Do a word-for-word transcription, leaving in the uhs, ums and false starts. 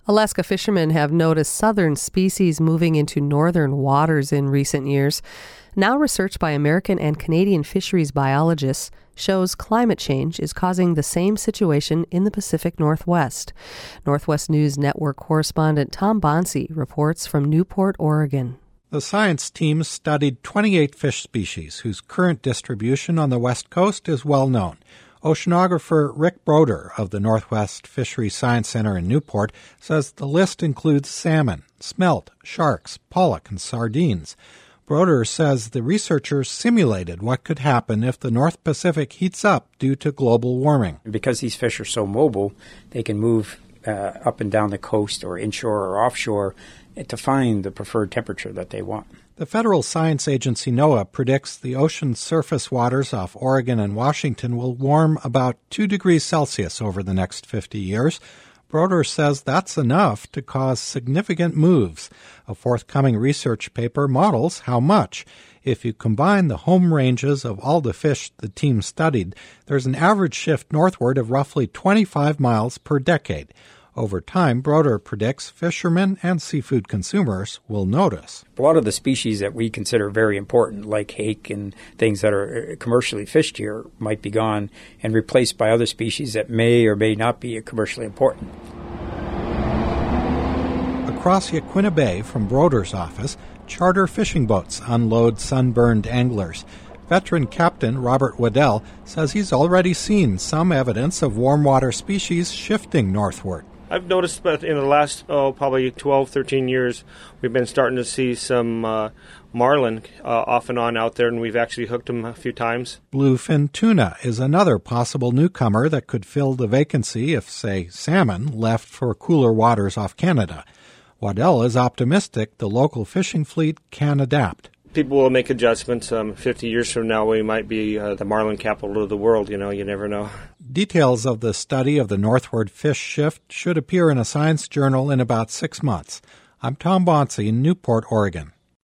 Alaska fishermen have noticed southern species moving into northern waters in recent years. Now research by American and Canadian fisheries biologists shows climate change is causing the same situation in the Pacific Northwest. Northwest News Network correspondent Tom Bonsi reports from Newport, Oregon. The science team studied twenty-eight fish species whose current distribution on the West Coast is well known. Oceanographer Rick Broder of the Northwest Fisheries Science Center in Newport says the list includes salmon, smelt, sharks, pollock, and sardines. Broder says the researchers simulated what could happen if the North Pacific heats up due to global warming. Because these fish are so mobile, they can move uh, up and down the coast or inshore or offshore to find the preferred temperature that they want. The federal science agency NOAA predicts the ocean surface waters off Oregon and Washington will warm about two degrees Celsius over the next fifty years. Broder says that's enough to cause significant moves. A forthcoming research paper models how much. If you combine the home ranges of all the fish the team studied, there's an average shift northward of roughly twenty-five miles per decade. Over time, Broder predicts fishermen and seafood consumers will notice. A lot of the species that we consider very important, like hake and things that are commercially fished here, might be gone and replaced by other species that may or may not be commercially important. Across Yaquina Bay from Broder's office, charter fishing boats unload sunburned anglers. Veteran Captain Robert Waddell says he's already seen some evidence of warm water species shifting northward. I've noticed that in the last, oh, probably twelve, thirteen years, we've been starting to see some uh, marlin uh, off and on out there, and we've actually hooked them a few times. Bluefin tuna is another possible newcomer that could fill the vacancy if, say, salmon left for cooler waters off Canada. Waddell is optimistic the local fishing fleet can adapt. People will make adjustments. Um, fifty years from now, we might be uh, the marlin capital of the world. You know, you never know. Details of the study of the northward fish shift should appear in a science journal in about six months. I'm Tom Bonsi in Newport, Oregon.